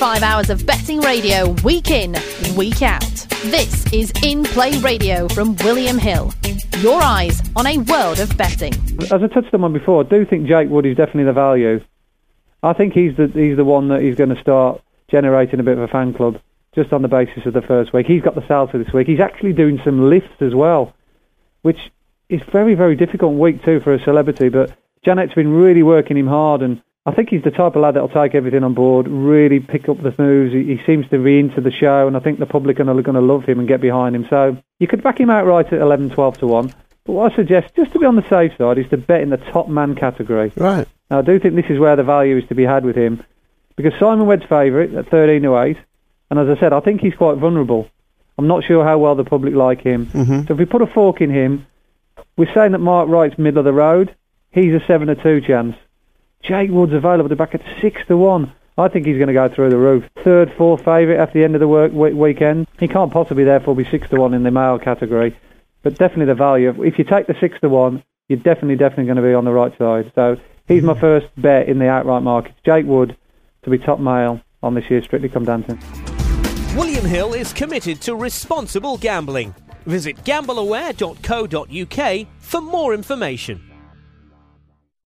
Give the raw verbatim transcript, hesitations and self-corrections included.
twenty-five hours of betting radio, week in, week out. This is In Play Radio from William Hill. Your eyes on a world of betting. As I touched on before, I do think Jake Wood is definitely the value. I think he's the he's the one that he's going to start generating a bit of a fan club just on the basis of the first week. He's got the sales for this week. He's actually doing some lifts as well, which is very, very difficult in week two for a celebrity. But Janet's been really working him hard, and I think he's the type of lad that'll take everything on board, really pick up the moves. He, he seems to be into the show, and I think the public are going to love him and get behind him. So you could back him outright at eleven, twelve to one. But what I suggest, just to be on the safe side, is to bet in the top man category. Right. Now, I do think this is where the value is to be had with him, because Simon Wedd's favourite at thirteen to eight, and as I said, I think he's quite vulnerable. I'm not sure how well the public like him. Mm-hmm. So if we put a fork in him, we're saying that Mark Wright's middle of the road. He's a seven to two chance. Jake Wood's available to back at six to one. I think he's going to go through the roof. Third, fourth favourite after the end of the work week- weekend. He can't possibly therefore be six to one in the male category. But definitely the value. If you take the six to one, you're definitely, definitely going to be on the right side. So he's my first bet in the outright market. Jake Wood to be top male on this year's Strictly Come Dancing. William Hill is committed to responsible gambling. Visit gamble aware dot co dot uk for more information.